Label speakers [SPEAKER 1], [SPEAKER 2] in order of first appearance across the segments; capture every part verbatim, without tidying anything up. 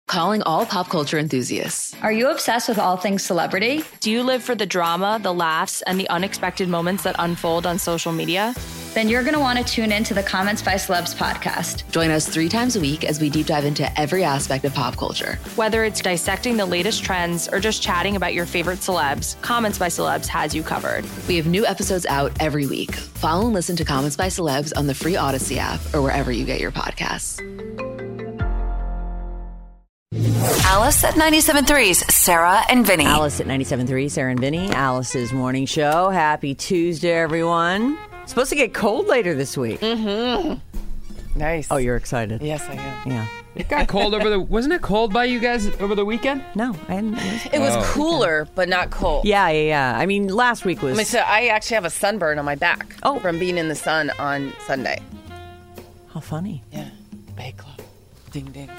[SPEAKER 1] Calling all pop culture enthusiasts.
[SPEAKER 2] Are you obsessed with all things celebrity?
[SPEAKER 3] Do you live for the drama, the laughs, and the unexpected moments that unfold on social media?
[SPEAKER 2] Then you're going to want to tune in to the Comments by Celebs podcast.
[SPEAKER 1] Join us three times a week as we deep dive into every aspect of pop culture.
[SPEAKER 3] Whether it's dissecting the latest trends or just chatting about your favorite celebs, Comments by Celebs has you covered.
[SPEAKER 1] We have new episodes out every week. Follow and listen to Comments by Celebs on the free Odyssey app or wherever you get your podcasts.
[SPEAKER 4] Alice at ninety-seven point three's Sarah and Vinny.
[SPEAKER 5] Alice at ninety-seven point three, Sarah and Vinny. Alice's morning show. Happy Tuesday, everyone. It's supposed to get cold later this week.
[SPEAKER 6] Mm-hmm. Nice.
[SPEAKER 5] Oh, you're excited?
[SPEAKER 6] Yes, I am.
[SPEAKER 5] Yeah.
[SPEAKER 7] It got cold over the... Wasn't it cold by you guys over the weekend?
[SPEAKER 5] No, I hadn't.
[SPEAKER 6] It was
[SPEAKER 7] Oh.
[SPEAKER 6] cooler, but not cold.
[SPEAKER 5] Yeah, yeah, yeah. I mean, last week was...
[SPEAKER 6] I mean, so I actually have a sunburn on my back
[SPEAKER 5] Oh.
[SPEAKER 6] from being in the sun on Sunday.
[SPEAKER 5] How funny.
[SPEAKER 6] Yeah. Bay Club. Ding, ding.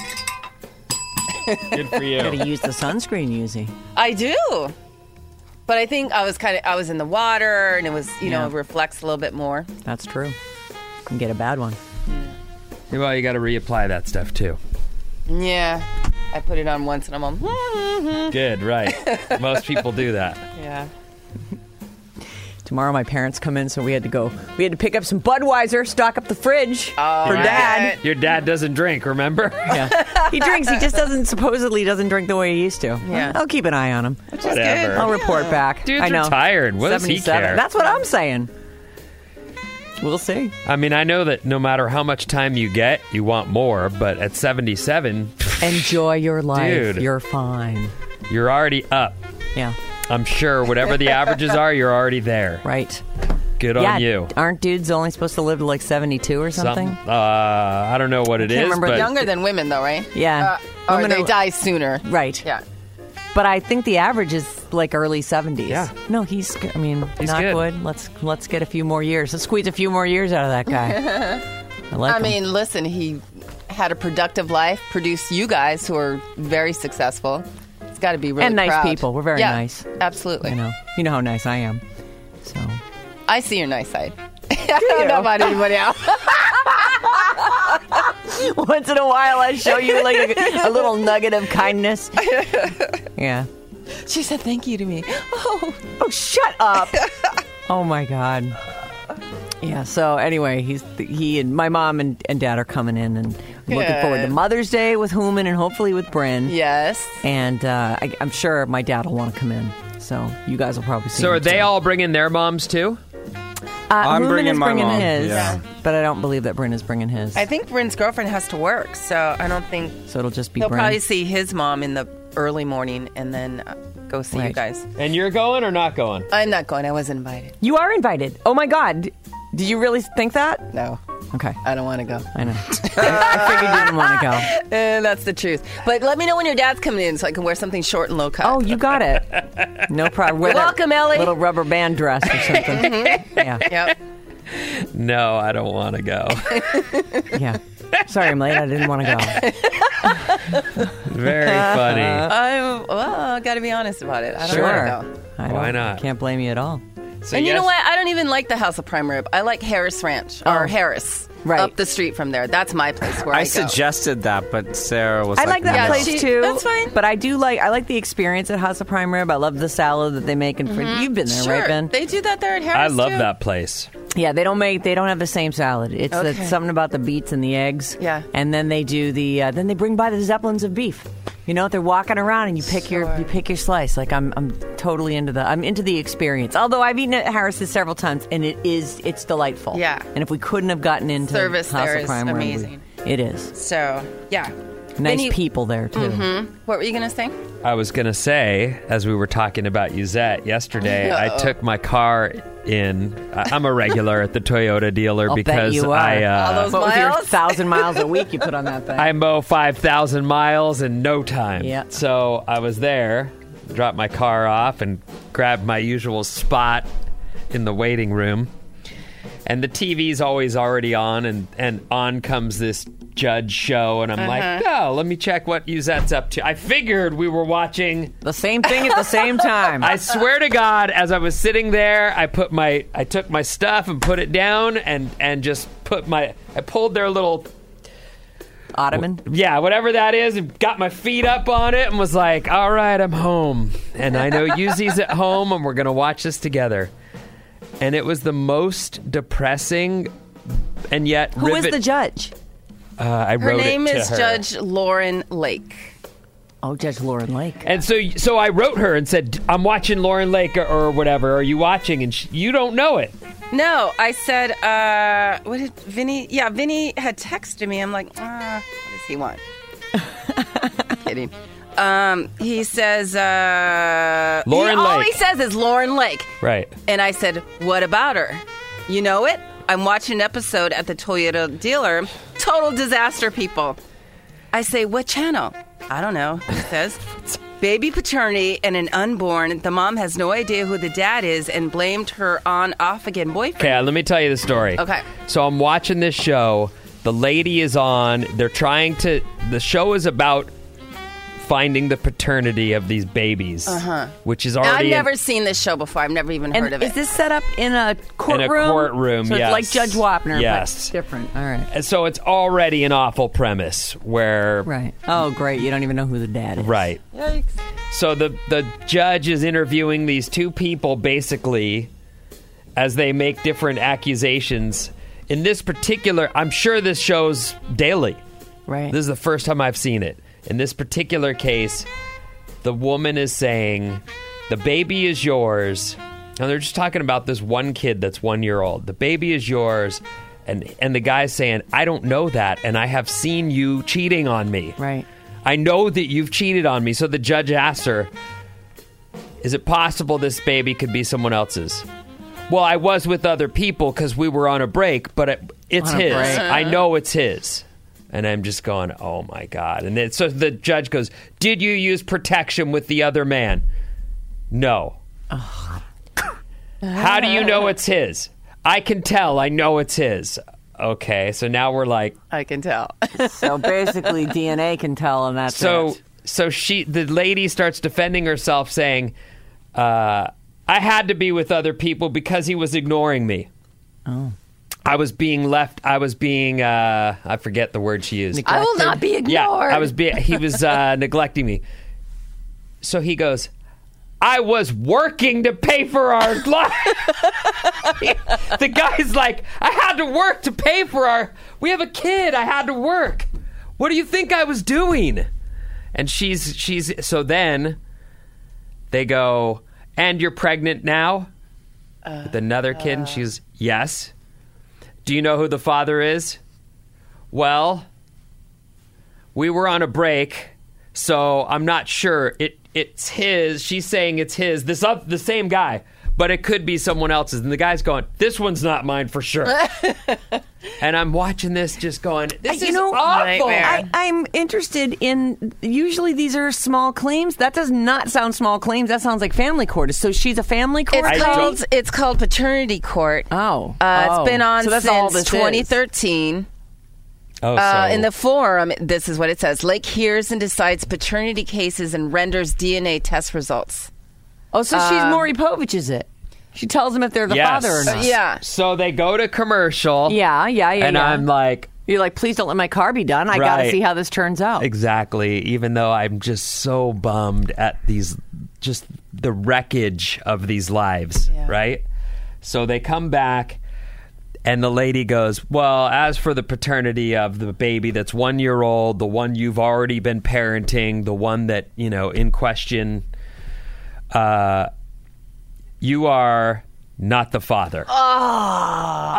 [SPEAKER 7] Good for you.
[SPEAKER 5] You gotta use the sunscreen, Yuzi.
[SPEAKER 6] I do. But I think I was kind of, I was in the water and it was, you know,
[SPEAKER 5] Yeah.
[SPEAKER 6] it reflects a little bit more.
[SPEAKER 5] That's true. You can get a bad one.
[SPEAKER 7] Well, you got to reapply that stuff, too.
[SPEAKER 6] Yeah. I put it on once and I'm on, mm-hmm.
[SPEAKER 7] Good, right. Most people do that.
[SPEAKER 6] Yeah.
[SPEAKER 5] Tomorrow my parents come in, so we had to go. We had to pick up some Budweiser, stock up the fridge
[SPEAKER 6] Oh,
[SPEAKER 5] for
[SPEAKER 6] right.
[SPEAKER 5] Dad.
[SPEAKER 7] Your dad doesn't drink, remember?
[SPEAKER 5] Yeah. He drinks. He just doesn't, supposedly doesn't drink the way he used to.
[SPEAKER 6] Yeah.
[SPEAKER 5] I'll keep an eye on him.
[SPEAKER 7] Whatever.
[SPEAKER 5] I'll report back.
[SPEAKER 7] Dude's
[SPEAKER 5] I know.
[SPEAKER 7] retired. What does he
[SPEAKER 5] seventy-seven.
[SPEAKER 7] care?
[SPEAKER 5] That's what I'm saying. We'll see.
[SPEAKER 7] I mean, I know that no matter how much time you get, you want more, but at seventy-seven,
[SPEAKER 5] Enjoy your life.
[SPEAKER 7] Dude.
[SPEAKER 5] You're fine.
[SPEAKER 7] you're already up.
[SPEAKER 5] Yeah.
[SPEAKER 7] I'm sure whatever the averages are, you're already there.
[SPEAKER 5] Right.
[SPEAKER 7] Good
[SPEAKER 5] yeah.
[SPEAKER 7] on you.
[SPEAKER 5] Aren't dudes only supposed to live to like seventy-two or something?
[SPEAKER 7] Some- uh, I don't know what it
[SPEAKER 5] can't
[SPEAKER 7] is,
[SPEAKER 5] remember.
[SPEAKER 7] but
[SPEAKER 6] Younger than women, though, right?
[SPEAKER 5] Yeah.
[SPEAKER 6] Uh, or
[SPEAKER 5] Women
[SPEAKER 6] they
[SPEAKER 5] are-
[SPEAKER 6] die sooner.
[SPEAKER 5] Right.
[SPEAKER 6] Yeah.
[SPEAKER 5] But I think the average is like early seventies.
[SPEAKER 7] Yeah.
[SPEAKER 5] No, he's. I mean,
[SPEAKER 7] He's
[SPEAKER 5] not
[SPEAKER 7] good.
[SPEAKER 5] good. Let's let's get a few more years. Let's squeeze a few more years out of that guy. I like
[SPEAKER 6] I
[SPEAKER 5] him.
[SPEAKER 6] mean, listen, he had a productive life, produced you guys who are very successful. It's got to be really
[SPEAKER 5] And nice
[SPEAKER 6] proud.
[SPEAKER 5] people. We're very
[SPEAKER 6] Yeah,
[SPEAKER 5] nice.
[SPEAKER 6] Absolutely.
[SPEAKER 5] you know, you know how nice I am. So
[SPEAKER 6] I see your nice side. I don't know about anybody else.
[SPEAKER 5] once in a while, I show you like a, a little nugget of kindness. Yeah.
[SPEAKER 6] She said thank you to me. Oh,
[SPEAKER 5] Oh, shut up. Oh, my God. Yeah, so anyway, he's he and my mom and, and dad are coming in, and I'm looking
[SPEAKER 6] Good.
[SPEAKER 5] forward to Mother's Day with Hooman and hopefully with Bryn.
[SPEAKER 6] yes.
[SPEAKER 5] And uh, I, I'm sure my dad will want to come in, so you guys will probably see
[SPEAKER 7] so
[SPEAKER 5] him
[SPEAKER 7] are they
[SPEAKER 5] too.
[SPEAKER 7] all bringing their moms too?
[SPEAKER 5] Uh,
[SPEAKER 8] I'm
[SPEAKER 5] Hooman
[SPEAKER 8] bringing
[SPEAKER 5] is
[SPEAKER 8] my
[SPEAKER 5] bringing
[SPEAKER 8] mom,
[SPEAKER 5] his,
[SPEAKER 8] yeah.
[SPEAKER 5] but I don't believe that Bryn is bringing his.
[SPEAKER 6] I think Bryn's girlfriend has to work, so I don't think
[SPEAKER 5] so it'll just be
[SPEAKER 6] he'll
[SPEAKER 5] Bryn.
[SPEAKER 6] probably see his mom in the early morning and then uh, go see you
[SPEAKER 5] Right.
[SPEAKER 6] guys.
[SPEAKER 7] And you're going or not going?
[SPEAKER 6] I'm not going. I wasn't invited.
[SPEAKER 5] You are invited. Oh my God. Did you really think that?
[SPEAKER 6] No,
[SPEAKER 5] Okay.
[SPEAKER 6] I don't want to go.
[SPEAKER 5] I know. I figured you didn't want to go.
[SPEAKER 6] Uh, that's the truth. But let me know when your dad's coming in so I can wear something short and low cut.
[SPEAKER 5] Oh, you got it. No problem. Wear that
[SPEAKER 6] welcome, Ellie.
[SPEAKER 5] little rubber band dress or something. Yeah.
[SPEAKER 6] Yep.
[SPEAKER 7] No, I don't want to go.
[SPEAKER 5] Yeah. Sorry, I'm late. I didn't want to go.
[SPEAKER 7] Very funny.
[SPEAKER 6] I'm, well, I got to be honest about it. I don't
[SPEAKER 5] Sure.
[SPEAKER 6] want to go.
[SPEAKER 5] I don't,
[SPEAKER 7] Why not?
[SPEAKER 5] Can't blame you at all.
[SPEAKER 7] So
[SPEAKER 6] And you know
[SPEAKER 7] yes-
[SPEAKER 6] what? I don't even like the House of Prime Rib. I like Harris Ranch or
[SPEAKER 5] Oh.
[SPEAKER 6] Harris.
[SPEAKER 5] Right.
[SPEAKER 6] Up the street from there. That's my place where I,
[SPEAKER 8] I
[SPEAKER 6] go.
[SPEAKER 8] suggested that, but Sarah was
[SPEAKER 5] I
[SPEAKER 8] like,
[SPEAKER 5] like that
[SPEAKER 6] Yeah,
[SPEAKER 5] place
[SPEAKER 6] she-
[SPEAKER 5] too.
[SPEAKER 6] that's fine.
[SPEAKER 5] But I do like I like the experience at House of Prime Rib. I love the salad that they make in front. You've been there,
[SPEAKER 6] Mm-hmm. Sure.
[SPEAKER 5] right, Ben?
[SPEAKER 6] They do that there at
[SPEAKER 7] I
[SPEAKER 6] Harris
[SPEAKER 7] love
[SPEAKER 6] too.
[SPEAKER 7] that place.
[SPEAKER 5] Yeah, they don't make they don't have the same salad. It's the,
[SPEAKER 6] Okay.
[SPEAKER 5] something about the beets and the eggs.
[SPEAKER 6] Yeah.
[SPEAKER 5] And then they do the uh, then they bring by the zeppelins of beef. You know, they're walking around and you pick your
[SPEAKER 6] Sure.
[SPEAKER 5] you pick your slice. Like I'm I'm totally into the I'm into the experience. Although I've eaten at Harris's several times and it is it's delightful.
[SPEAKER 6] Yeah.
[SPEAKER 5] And if we couldn't have gotten into
[SPEAKER 6] Service
[SPEAKER 5] House
[SPEAKER 6] there
[SPEAKER 5] of
[SPEAKER 6] is
[SPEAKER 5] Prime Rib, we-
[SPEAKER 6] amazing.
[SPEAKER 5] it is.
[SPEAKER 6] So, yeah.
[SPEAKER 5] Nice
[SPEAKER 6] Vinny-
[SPEAKER 5] people there too.
[SPEAKER 6] Mm-hmm. What were you going to say?
[SPEAKER 7] I was going to say, as we were talking about Uzette yesterday, I took my car in. I- I'm a regular at the Toyota dealer
[SPEAKER 5] I'll bet
[SPEAKER 7] because
[SPEAKER 5] you are.
[SPEAKER 7] I
[SPEAKER 6] All
[SPEAKER 7] uh,
[SPEAKER 6] those
[SPEAKER 5] What with your
[SPEAKER 6] miles?
[SPEAKER 5] thousand miles a week you put on that thing?
[SPEAKER 7] I mow five thousand miles in no time.
[SPEAKER 5] Yeah.
[SPEAKER 7] So I was there, dropped my car off, and grabbed my usual spot in the waiting room. And the T V's always already on, and, and on comes this judge show, and I'm like, oh, let me check what Uzette's up to. I figured we were watching.
[SPEAKER 5] the same thing at the same time.
[SPEAKER 7] I swear to God, as I was sitting there, I put my, I took my stuff and put it down, and and just put my, I pulled their little
[SPEAKER 5] Ottoman?
[SPEAKER 7] Yeah, whatever that is, and got my feet up on it and was like, all right, I'm home. And I know Yuzi's at home and we're going to watch this together. And it was the most depressing and yet
[SPEAKER 5] Who
[SPEAKER 7] rivet-
[SPEAKER 5] is the judge?
[SPEAKER 7] Uh, I
[SPEAKER 6] Her
[SPEAKER 7] wrote
[SPEAKER 6] name
[SPEAKER 7] it to
[SPEAKER 6] is
[SPEAKER 7] her.
[SPEAKER 6] Judge Lauren Lake.
[SPEAKER 5] Oh, Judge Lauren Lake.
[SPEAKER 7] And so so I wrote her and said, I'm watching Lauren Lake or, or whatever. Are you watching? And she, you don't know it.
[SPEAKER 9] No, I said, uh, what did Vinny? Yeah, Vinny had texted me. I'm like, ah, what does he want? Kidding. Um, he says, uh,
[SPEAKER 7] Lauren
[SPEAKER 9] he, all
[SPEAKER 7] Lake.
[SPEAKER 9] he says is Lauren Lake.
[SPEAKER 7] Right.
[SPEAKER 9] And I said, what about her? You know it? I'm watching an episode at the Toyota dealer. Total disaster, people. I say, what channel? I don't know, he says. Baby paternity and an unborn. The mom has no idea who the dad is and blamed her on off-again boyfriend.
[SPEAKER 7] Okay, let me tell you the story.
[SPEAKER 9] Okay.
[SPEAKER 7] So I'm watching this show. The lady is on. They're trying to... The show is about finding the paternity of these babies. Uh-huh. Which is already...
[SPEAKER 6] I've
[SPEAKER 7] in-
[SPEAKER 6] never seen this show before. I've never even
[SPEAKER 5] And
[SPEAKER 6] heard of it.
[SPEAKER 5] is this set up in a courtroom?
[SPEAKER 7] courtroom,
[SPEAKER 5] so
[SPEAKER 7] yes.
[SPEAKER 5] it's like Judge Wapner,
[SPEAKER 7] Yes.
[SPEAKER 5] but different. All right.
[SPEAKER 7] And so it's already an awful premise where...
[SPEAKER 5] Right. Oh, great. You don't even know who the dad is.
[SPEAKER 7] Right.
[SPEAKER 9] Yikes.
[SPEAKER 7] So the the judge is interviewing these two people basically as they make different accusations. In this particular, I'm sure this show's daily.
[SPEAKER 5] Right.
[SPEAKER 7] This is the first time I've seen it. In this particular case, the woman is saying, the baby is yours. And they're just talking about this one kid that's one year old. The baby is yours. And, and the guy's saying, I don't know that. And I have seen you cheating on me.
[SPEAKER 5] Right.
[SPEAKER 7] I know that you've cheated on me. So the judge asked her, is it possible this baby could be someone else's? Well, I was with other people because we were on a break, but it, it's
[SPEAKER 5] On a
[SPEAKER 7] his.
[SPEAKER 5] break.
[SPEAKER 7] I know it's his. And I'm just going, oh, my God. And then, so the judge goes, did you use protection with the other man? No. How do you know it's his? I can tell. I know it's his. Okay, so now we're like...
[SPEAKER 6] I can tell.
[SPEAKER 5] So basically, D N A can tell, and that's
[SPEAKER 7] So,
[SPEAKER 5] it.
[SPEAKER 7] so she, the lady starts defending herself, saying, uh, "I had to be with other people because he was ignoring me.
[SPEAKER 5] Oh,
[SPEAKER 7] I was being left. I was being. Uh, I forget the word she used.
[SPEAKER 6] I will not be ignored.
[SPEAKER 7] Yeah, I was. Be- he was uh, neglecting me. So he goes, I was working to pay for our life. The guy's like, I had to work to pay for our... We have a kid. I had to work. What do you think I was doing? And she's... she's. So then they go, and you're pregnant now? Uh, With another kid? And she's, yes. Do you know who the father is? Well, we were on a break, so I'm not sure. It It's his. She's saying it's his. This up the same guy, but it could be someone else's. And the guy's going, this one's not mine for sure. And I'm watching this just going, this
[SPEAKER 5] you
[SPEAKER 7] is
[SPEAKER 5] know,
[SPEAKER 7] awful.
[SPEAKER 5] I, I'm interested in, usually these are small claims. That does not sound small claims. That sounds like family court. So she's a family court?
[SPEAKER 6] It's
[SPEAKER 7] I
[SPEAKER 6] called,
[SPEAKER 7] don't-
[SPEAKER 6] it's called paternity court.
[SPEAKER 5] Oh.
[SPEAKER 6] Uh,
[SPEAKER 5] Oh.
[SPEAKER 6] It's been on
[SPEAKER 5] So that's all
[SPEAKER 6] since
[SPEAKER 5] this is.
[SPEAKER 6] twenty thirteen.
[SPEAKER 7] Oh,
[SPEAKER 6] Uh,
[SPEAKER 7] so-
[SPEAKER 6] in the forum, this is what it says. Lake hears and decides paternity cases and renders D N A test results.
[SPEAKER 5] Oh, so she's Maury Povich, is it? She tells them if they're the
[SPEAKER 7] Yes.
[SPEAKER 5] father or not.
[SPEAKER 6] Yeah.
[SPEAKER 7] So they go to commercial.
[SPEAKER 5] Yeah, yeah, yeah,
[SPEAKER 7] And
[SPEAKER 5] yeah.
[SPEAKER 7] I'm like,
[SPEAKER 5] You're like, please don't let my car be done. I got to
[SPEAKER 7] Right.
[SPEAKER 5] see how this turns out.
[SPEAKER 7] exactly. Even though I'm just so bummed at these, just the wreckage of these lives,
[SPEAKER 6] Yeah.
[SPEAKER 7] right? So they come back, and the lady goes, well, as for the paternity of the baby that's one year old, the one you've already been parenting, the one that, you know, in question, uh, you are not the father.
[SPEAKER 6] Oh,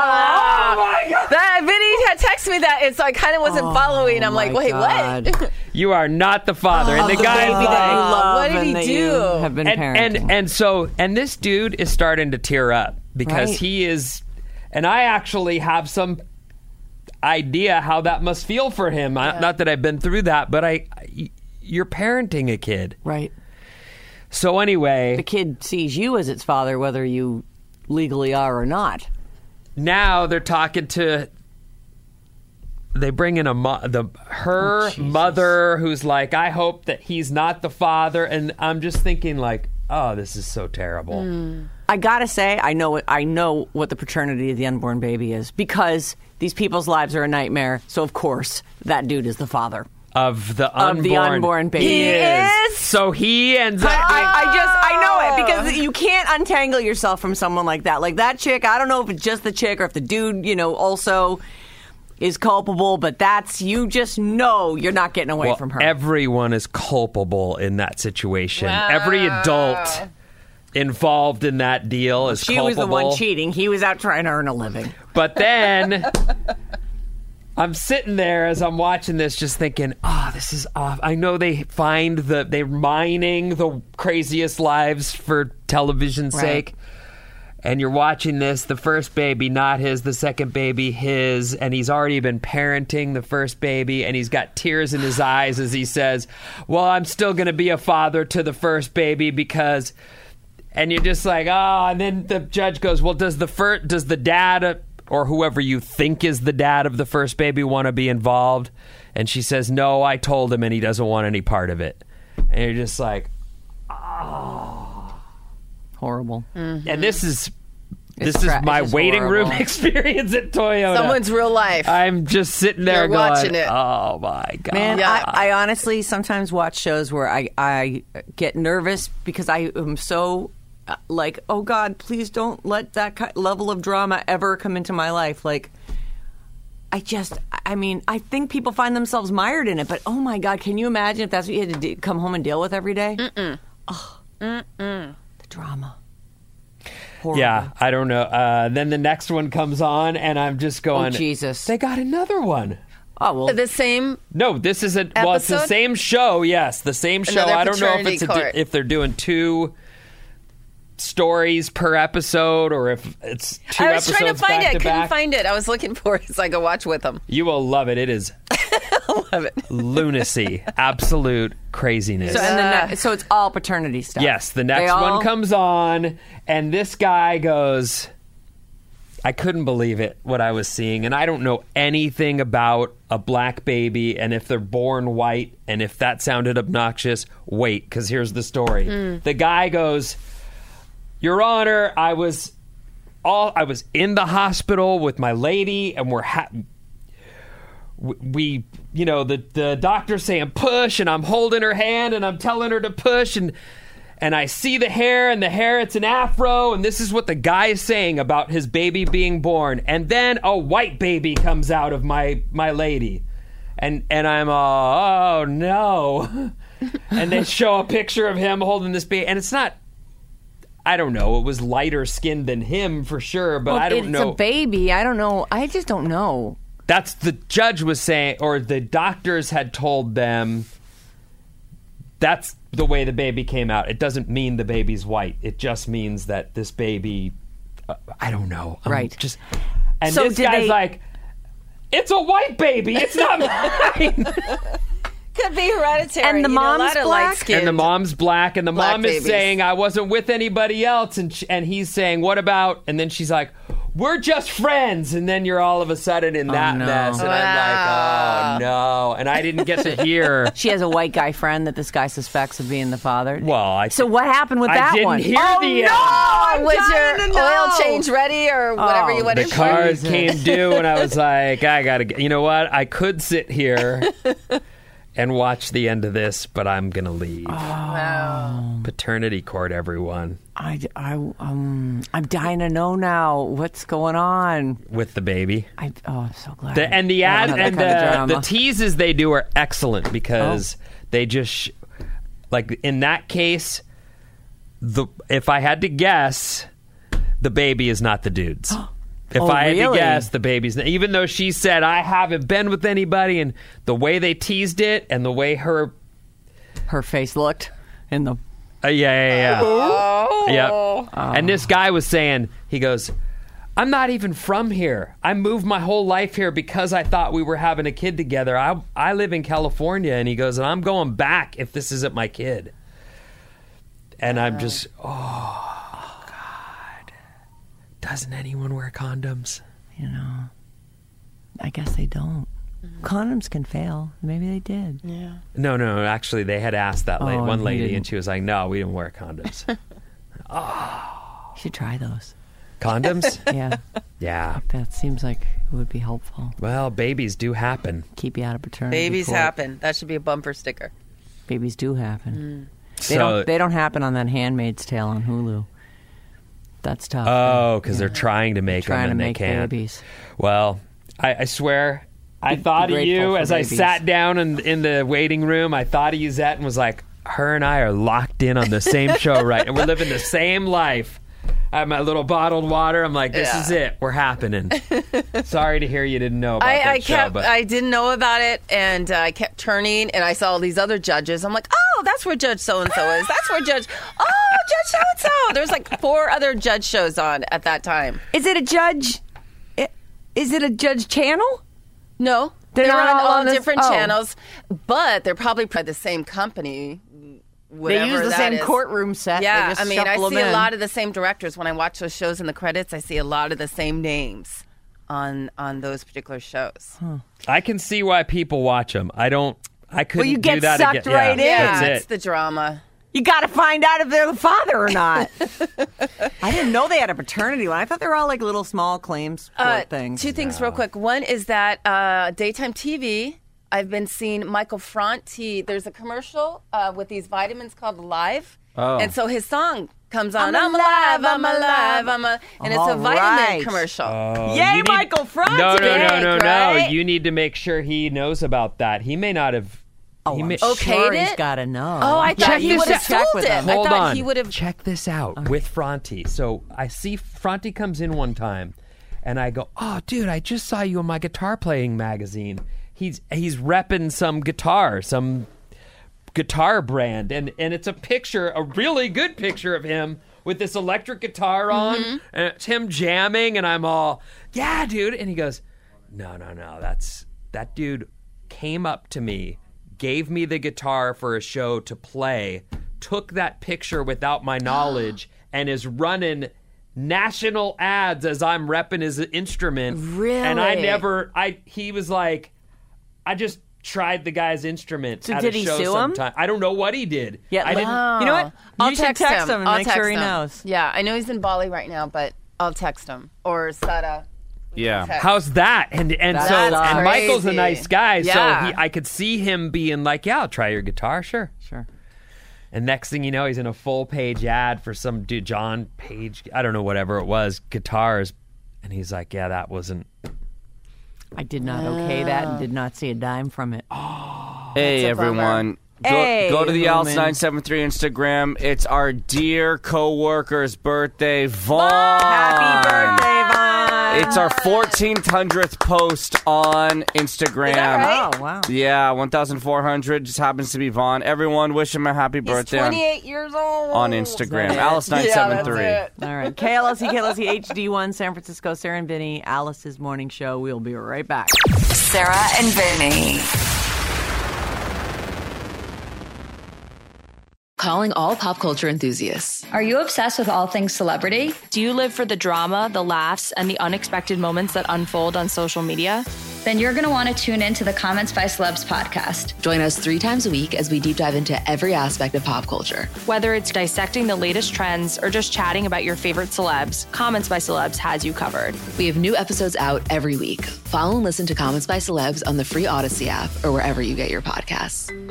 [SPEAKER 6] my God. That Vinny had texted me that, and so I kind of wasn't following. I'm like,
[SPEAKER 5] my
[SPEAKER 6] wait,
[SPEAKER 5] God.
[SPEAKER 6] what?
[SPEAKER 7] You are not the father. and the
[SPEAKER 5] The
[SPEAKER 7] guy's
[SPEAKER 5] baby
[SPEAKER 7] like,
[SPEAKER 5] that you love
[SPEAKER 6] what did
[SPEAKER 5] and
[SPEAKER 6] he
[SPEAKER 5] that
[SPEAKER 6] do?
[SPEAKER 5] you have been
[SPEAKER 7] and,
[SPEAKER 5] parenting.
[SPEAKER 7] and and so and this dude is starting to tear up because
[SPEAKER 5] Right.
[SPEAKER 7] he is, and I actually have some idea how that must feel for him. I, not that I've been through that, but I, I- you're parenting a kid.
[SPEAKER 5] right.
[SPEAKER 7] So anyway,
[SPEAKER 5] The kid sees you as its father, whether you legally are or not.
[SPEAKER 7] now they're talking to. They bring in a mo- the her
[SPEAKER 5] Oh,
[SPEAKER 7] mother who's like, I hope that he's not the father, and I'm just thinking like, oh, this is so terrible.
[SPEAKER 5] I gotta say, I know what I know what the paternity of the unborn baby is because these people's lives are a nightmare. So of course, that dude is the father
[SPEAKER 7] of the unborn,
[SPEAKER 5] of the unborn baby.
[SPEAKER 7] He is. So he ends up.
[SPEAKER 5] I, I, I just I know it because you can't untangle yourself from someone like that. Like that chick. I don't know if it's just the chick or if the dude, you know, also is culpable. But that's you just know you're not getting away
[SPEAKER 7] well,
[SPEAKER 5] from her.
[SPEAKER 7] Everyone is culpable in that situation.
[SPEAKER 6] Wow.
[SPEAKER 7] Every adult involved in that deal is
[SPEAKER 5] she
[SPEAKER 7] culpable.
[SPEAKER 5] was the one cheating. He was out trying to earn a living.
[SPEAKER 7] But then I'm sitting there as I'm watching this just thinking, oh, this is off. I know they find the, they're mining the craziest lives for television's
[SPEAKER 5] Right.
[SPEAKER 7] sake. And you're watching this, the first baby, not his, the second baby, his, and he's already been parenting the first baby, and he's got tears in his eyes as he says, well, I'm still going to be a father to the first baby because... And you're just like, oh, and then the judge goes, well, does the fir- does the dad or whoever you think is the dad of the first baby want to be involved? And she says, no, I told him and he doesn't want any part of it. And you're just like, oh.
[SPEAKER 5] Horrible.
[SPEAKER 6] Mm-hmm.
[SPEAKER 7] And this is this
[SPEAKER 5] It's tra-
[SPEAKER 7] is my
[SPEAKER 5] it's just
[SPEAKER 7] waiting room
[SPEAKER 5] horrible.
[SPEAKER 7] experience at Toyota.
[SPEAKER 6] Someone's real life.
[SPEAKER 7] I'm just sitting there
[SPEAKER 6] You're
[SPEAKER 7] going,
[SPEAKER 6] watching it.
[SPEAKER 7] oh my God.
[SPEAKER 5] Man,
[SPEAKER 6] Yeah.
[SPEAKER 5] I, I honestly sometimes watch shows where I, I get nervous because I am so uh, like, oh God, please don't let that ki- level of drama ever come into my life. Like, I just, I mean, I think people find themselves mired in it, but oh my God, can you imagine if that's what you had to de- come home and deal with every day? Mm-mm. Oh, Mm-mm. The drama. Horrible.
[SPEAKER 7] Yeah, I don't know. Uh, then the next one comes on, and I'm just going,
[SPEAKER 5] Oh, Jesus.
[SPEAKER 7] They got another one.
[SPEAKER 5] Oh, well.
[SPEAKER 6] The same.
[SPEAKER 7] No, this is a well, it's the
[SPEAKER 6] Episode?
[SPEAKER 7] same show. Yes, the same show.
[SPEAKER 6] Another
[SPEAKER 7] I don't know if
[SPEAKER 6] paternity
[SPEAKER 7] it's a,
[SPEAKER 6] court.
[SPEAKER 7] if they're doing two stories per episode or if it's two
[SPEAKER 6] I was
[SPEAKER 7] episodes
[SPEAKER 6] trying to find
[SPEAKER 7] back
[SPEAKER 6] it.
[SPEAKER 7] to
[SPEAKER 6] Couldn't
[SPEAKER 7] back.
[SPEAKER 6] find it. I was looking for it so I could watch with them.
[SPEAKER 7] You will love it. It is
[SPEAKER 6] Love it.
[SPEAKER 7] lunacy, absolute craziness.
[SPEAKER 5] So, and the ne- so it's all paternity stuff.
[SPEAKER 7] Yes, the
[SPEAKER 5] They
[SPEAKER 7] next
[SPEAKER 5] all-
[SPEAKER 7] one comes on, and this guy goes, I couldn't believe it, what I was seeing. And I don't know anything about a black baby and if they're born white. And if that sounded obnoxious, wait, because here's the story.
[SPEAKER 5] Hmm.
[SPEAKER 7] The guy goes, Your Honor, I was all I was in the hospital with my lady, and we're ha- we, you know, the the doctor's saying push, and I'm holding her hand, and I'm telling her to push, and and I see the hair, and the hair, it's an afro, and this is what the guy is saying about his baby being born, and then a white baby comes out of my my lady, and and I'm all, oh no, and they show a picture of him holding this baby, and it's not. I don't know. It was lighter skinned than him for sure, but
[SPEAKER 5] Well,
[SPEAKER 7] I don't
[SPEAKER 5] it's
[SPEAKER 7] know.
[SPEAKER 5] a baby. I don't know. I just don't know.
[SPEAKER 7] That's the judge was saying, or the doctors had told them that's the way the baby came out. It doesn't mean the baby's white. It just means that this baby, uh, I don't know. I'm
[SPEAKER 5] Right.
[SPEAKER 7] Just, and
[SPEAKER 5] So
[SPEAKER 7] this
[SPEAKER 5] did
[SPEAKER 7] guy's
[SPEAKER 5] they-
[SPEAKER 7] like, it's a white baby. It's not mine.
[SPEAKER 6] Could be hereditary.
[SPEAKER 5] And the
[SPEAKER 6] You know,
[SPEAKER 5] mom's
[SPEAKER 6] a lot of
[SPEAKER 5] black?
[SPEAKER 6] light-skinned.
[SPEAKER 7] And the mom's black, and the
[SPEAKER 6] Black
[SPEAKER 7] mom is
[SPEAKER 6] babies.
[SPEAKER 7] saying, I wasn't with anybody else. And, sh- and he's saying, what about? And then she's like, we're just friends. And then you're all of a sudden in that
[SPEAKER 5] no.
[SPEAKER 7] mess. And
[SPEAKER 6] Wow.
[SPEAKER 7] I'm like, oh, no. And I didn't get to hear.
[SPEAKER 5] She has a white guy friend that this guy suspects of being the father.
[SPEAKER 7] Well, I
[SPEAKER 5] So what happened with
[SPEAKER 7] I
[SPEAKER 5] that
[SPEAKER 7] didn't
[SPEAKER 5] one?
[SPEAKER 7] hear
[SPEAKER 5] oh,
[SPEAKER 7] the,
[SPEAKER 5] no!
[SPEAKER 7] uh,
[SPEAKER 5] I'm
[SPEAKER 6] Was
[SPEAKER 5] dying
[SPEAKER 6] your
[SPEAKER 5] to know.
[SPEAKER 6] oil change ready or whatever
[SPEAKER 5] Oh,
[SPEAKER 6] you went
[SPEAKER 7] the
[SPEAKER 6] in for?
[SPEAKER 7] cars came due, and I was like, I gotta get, you know what? I could sit here and watch the end of this, but I'm gonna leave.
[SPEAKER 6] Wow.
[SPEAKER 7] Paternity court, everyone,
[SPEAKER 5] I, I, um, I'm dying to know now what's going on.
[SPEAKER 7] with the baby.
[SPEAKER 5] I, oh, I'm so glad.
[SPEAKER 7] The, and the
[SPEAKER 5] I
[SPEAKER 7] ad
[SPEAKER 5] don't have
[SPEAKER 7] and
[SPEAKER 5] that kind of
[SPEAKER 7] the,
[SPEAKER 5] drama.
[SPEAKER 7] the teases they do are excellent because they just sh- like in that case, the if I had to guess, the baby is not the dude's. If
[SPEAKER 5] Oh,
[SPEAKER 7] I had
[SPEAKER 5] really?
[SPEAKER 7] to guess, the baby's not, even though she said I haven't been with anybody, and the way they teased it and the way her,
[SPEAKER 5] Her face looked in the.
[SPEAKER 7] uh, yeah, yeah, yeah,
[SPEAKER 6] Oh.
[SPEAKER 7] yep. And this guy was saying, he goes, I'm not even from here. I moved my whole life here because I thought we were having a kid together. I I live in California. And he goes, and I'm going back if this isn't my kid. And I'm just, oh, God. Doesn't anyone wear condoms?
[SPEAKER 5] You know, I guess they don't. Condoms can fail. Maybe they did.
[SPEAKER 6] Yeah.
[SPEAKER 7] No, no, actually, they had asked that lady,
[SPEAKER 5] Oh,
[SPEAKER 7] one
[SPEAKER 5] and he
[SPEAKER 7] lady,
[SPEAKER 5] didn't.
[SPEAKER 7] and she was like, no, we didn't wear condoms.
[SPEAKER 5] You should try those.
[SPEAKER 7] Condoms?
[SPEAKER 5] Yeah.
[SPEAKER 7] Yeah.
[SPEAKER 5] That seems like it would be helpful.
[SPEAKER 7] Well, babies do happen.
[SPEAKER 5] Keep you out of paternity
[SPEAKER 9] Babies
[SPEAKER 5] court.
[SPEAKER 9] happen. That should be a bumper sticker.
[SPEAKER 5] Babies do happen.
[SPEAKER 9] Mm.
[SPEAKER 5] They
[SPEAKER 7] So-
[SPEAKER 5] don't. They don't happen on that Handmaid's Tale on Hulu. That's tough.
[SPEAKER 7] Oh, because they're trying to make
[SPEAKER 5] trying
[SPEAKER 7] them and
[SPEAKER 5] to
[SPEAKER 7] they
[SPEAKER 5] make
[SPEAKER 7] can't.
[SPEAKER 5] babies.
[SPEAKER 7] Well, I, I swear, I
[SPEAKER 5] Be-
[SPEAKER 7] thought
[SPEAKER 5] be
[SPEAKER 7] of
[SPEAKER 5] grateful
[SPEAKER 7] you
[SPEAKER 5] for
[SPEAKER 7] as I
[SPEAKER 5] babies.
[SPEAKER 7] sat down in, in the waiting room. I thought of you, Zette, and was like, her and I are locked in on the same show, right? And we're living the same life. I have my little bottled water. I'm like, this
[SPEAKER 9] Yeah.
[SPEAKER 7] is it. We're happening. Sorry to hear you didn't know about
[SPEAKER 9] I,
[SPEAKER 7] that
[SPEAKER 9] I
[SPEAKER 7] show,
[SPEAKER 9] kept.
[SPEAKER 7] but
[SPEAKER 9] I didn't know about it, and uh, I kept turning, and I saw all these other judges. I'm like, oh, that's where Judge so and so is. That's where Judge. Oh, Judge so and so. There's like four other judge shows on at that time.
[SPEAKER 5] Is it a judge? i- Is it a judge channel?
[SPEAKER 9] No,
[SPEAKER 5] They're
[SPEAKER 9] they're,
[SPEAKER 5] not
[SPEAKER 9] on
[SPEAKER 5] all
[SPEAKER 9] all
[SPEAKER 5] on this-
[SPEAKER 9] different
[SPEAKER 5] oh.
[SPEAKER 9] channels, but they're probably by the same company.
[SPEAKER 5] They
[SPEAKER 9] whatever
[SPEAKER 5] use the
[SPEAKER 9] that
[SPEAKER 5] same
[SPEAKER 9] is.
[SPEAKER 5] courtroom set.
[SPEAKER 9] Yeah,
[SPEAKER 5] They just
[SPEAKER 9] I mean, I
[SPEAKER 5] shuffle
[SPEAKER 9] see
[SPEAKER 5] them
[SPEAKER 9] a
[SPEAKER 5] in.
[SPEAKER 9] lot of the same directors when I watch those shows in the credits. I see a lot of the same names on on those particular shows.
[SPEAKER 7] I can see why people watch them. I don't. I couldn't
[SPEAKER 5] you
[SPEAKER 7] do
[SPEAKER 5] get
[SPEAKER 7] that
[SPEAKER 5] sucked
[SPEAKER 7] again.
[SPEAKER 5] right
[SPEAKER 7] yeah,
[SPEAKER 5] in.
[SPEAKER 9] Yeah,
[SPEAKER 7] That's
[SPEAKER 9] it's
[SPEAKER 7] it.
[SPEAKER 9] the drama.
[SPEAKER 5] You got to find out if they're the father or not. I didn't know they had a paternity one. I thought they were all like little small claims court
[SPEAKER 9] Uh,
[SPEAKER 5] things.
[SPEAKER 9] Two things real quick. One is that uh, daytime T V, I've been seeing Michael Franti. There's a commercial uh, with these vitamins called Live.
[SPEAKER 8] Oh.
[SPEAKER 9] And so his song comes on.
[SPEAKER 5] I'm
[SPEAKER 9] I'm, alive, I'm alive, I'm a, and it's
[SPEAKER 5] All
[SPEAKER 9] a vitamin
[SPEAKER 5] right.
[SPEAKER 9] commercial.
[SPEAKER 7] Oh,
[SPEAKER 5] Yay,
[SPEAKER 7] you need-
[SPEAKER 5] Michael Franti!
[SPEAKER 7] No, no, no, no, no.
[SPEAKER 9] right?
[SPEAKER 7] You need to make sure he knows about that. He may not have.
[SPEAKER 5] Oh,
[SPEAKER 7] he
[SPEAKER 5] I'm
[SPEAKER 7] may,
[SPEAKER 5] sure
[SPEAKER 9] Okayed
[SPEAKER 5] he's
[SPEAKER 9] it?
[SPEAKER 5] got to know.
[SPEAKER 9] Oh, I thought
[SPEAKER 7] Check
[SPEAKER 9] he
[SPEAKER 7] this
[SPEAKER 9] would have
[SPEAKER 7] out.
[SPEAKER 5] Check
[SPEAKER 9] sold
[SPEAKER 5] with
[SPEAKER 9] it.
[SPEAKER 5] him.
[SPEAKER 9] I
[SPEAKER 7] Hold
[SPEAKER 9] thought
[SPEAKER 7] on.
[SPEAKER 9] he would have.
[SPEAKER 7] Check this out with Franti. So I see Franti comes in one time, and I go, "Oh, dude, I just saw you in my guitar playing magazine." He's he's repping some guitar, some guitar brand, and and it's a picture, a really good picture of him with this electric guitar on,
[SPEAKER 9] Mm-hmm.
[SPEAKER 7] and it's him jamming, and I'm all, "Yeah, dude," and he goes, "No, no, no, that's that dude came up to me." Gave me the guitar for a show to play, took that picture without my knowledge, and is running national ads as I'm repping his instrument.
[SPEAKER 9] Really?
[SPEAKER 7] And I never, I he was like, I just tried the guy's instrument
[SPEAKER 5] So
[SPEAKER 7] at
[SPEAKER 5] did
[SPEAKER 7] a
[SPEAKER 5] he
[SPEAKER 7] show
[SPEAKER 5] sue him?
[SPEAKER 7] sometime. I don't know what he did.
[SPEAKER 5] Yeah,
[SPEAKER 7] I didn't.
[SPEAKER 9] Oh.
[SPEAKER 5] You know what?
[SPEAKER 9] I'll
[SPEAKER 5] You should
[SPEAKER 9] text,
[SPEAKER 5] text
[SPEAKER 9] him.
[SPEAKER 5] him and
[SPEAKER 9] I'll
[SPEAKER 5] make
[SPEAKER 9] text
[SPEAKER 5] sure he
[SPEAKER 9] him.
[SPEAKER 5] knows.
[SPEAKER 9] Yeah, I know he's in Bali right now, but I'll text him or Sada.
[SPEAKER 8] Yeah.
[SPEAKER 9] Text.
[SPEAKER 7] How's that? And and
[SPEAKER 5] That's
[SPEAKER 7] so and
[SPEAKER 5] crazy.
[SPEAKER 7] Michael's a nice guy,
[SPEAKER 9] Yeah.
[SPEAKER 7] so he, I could see him being like, "Yeah, I'll try your guitar, sure."
[SPEAKER 5] Sure.
[SPEAKER 7] And next thing you know, he's in a full page ad for some dude, John Page, I don't know, whatever it was, guitars. And he's like, yeah, that wasn't.
[SPEAKER 5] I did not okay that and did not see a dime from it.
[SPEAKER 8] Hey,
[SPEAKER 9] a bummer.
[SPEAKER 8] everyone. Go,
[SPEAKER 5] Hey,
[SPEAKER 8] go to the Alice
[SPEAKER 5] Lumen.
[SPEAKER 8] nine seven three Instagram. It's our dear co-worker's birthday, Vaughn.
[SPEAKER 5] Happy birthday, Vaughn!
[SPEAKER 8] It's our fourteen hundredth post on Instagram.
[SPEAKER 9] right?
[SPEAKER 5] Oh, wow.
[SPEAKER 8] Yeah, one thousand four hundred just happens to be Vaughn. Everyone, wish him a happy
[SPEAKER 9] He's
[SPEAKER 8] birthday on,
[SPEAKER 9] twenty-eight years old.
[SPEAKER 8] on Instagram.
[SPEAKER 5] it?
[SPEAKER 8] Alice nine seven three.
[SPEAKER 9] Yeah, that's it.
[SPEAKER 5] All right. K L S E, K L S E, H D one, San Francisco, Sarah and Vinny, Alice's morning show. We'll be right back.
[SPEAKER 4] Sarah and Vinny.
[SPEAKER 1] Calling all pop culture enthusiasts.
[SPEAKER 2] Are you obsessed with all things celebrity?
[SPEAKER 3] Do you live for the drama, the laughs, and the unexpected moments that unfold on social media?
[SPEAKER 2] Then you're going to want to tune in to the Comments by Celebs podcast.
[SPEAKER 1] Join us three times a week as we deep dive into every aspect of pop culture.
[SPEAKER 3] Whether it's dissecting the latest trends or just chatting about your favorite celebs, Comments by Celebs has you covered.
[SPEAKER 1] We have new episodes out every week. Follow and listen to Comments by Celebs on the free Odyssey app or wherever you get your podcasts.